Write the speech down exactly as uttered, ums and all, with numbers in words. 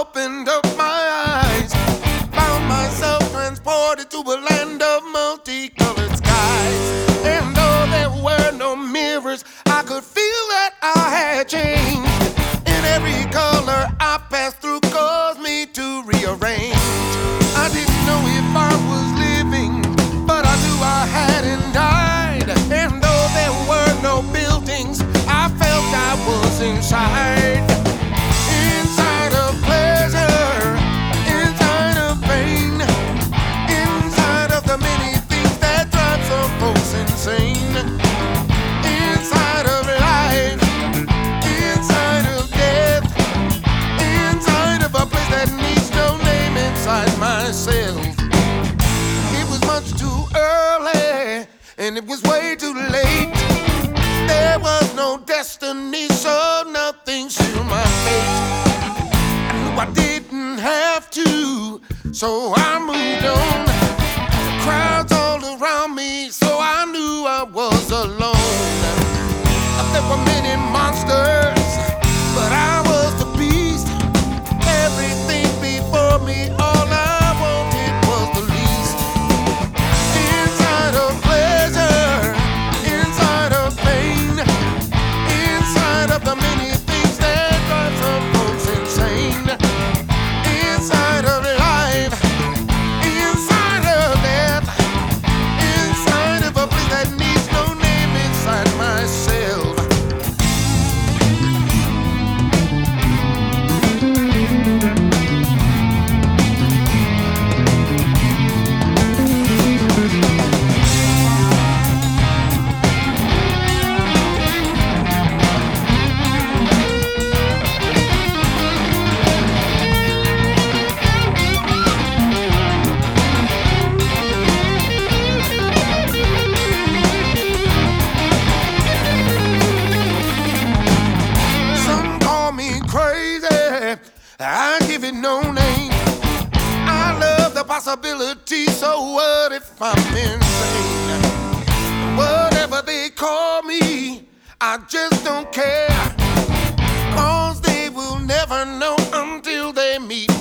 opened up my eyes, found myself transported to a land of multicolored skies. And though there were no mirrors, I could feel that I had changed. In every color I passed through caused me to rearrange. I didn't know if I was living, but I knew I hadn't died. And though there were no buildings, I felt I was inside. Inside of pleasure, inside of pain, inside of the many things that drive some folks insane. Inside of life, inside of death, inside of a place that needs no name, inside myself. It was much too early, and it was way too late. There was no destiny, so nothing sealed my fate. I knew I didn't have to, so I moved on. Crowds all around me, so I knew I was alone. There were many monsters, but I was the beast. Everything before me, all I wanted was the least. Inside of pleasure, inside of pain, inside of the many things that drive some folks insane. Inside of life, inside of death, inside of a place that needs no name, inside myself. I give it no name. I love the possibility, so what if I'm insane? Whatever they call me, I just don't care, 'cause they will never know until they meet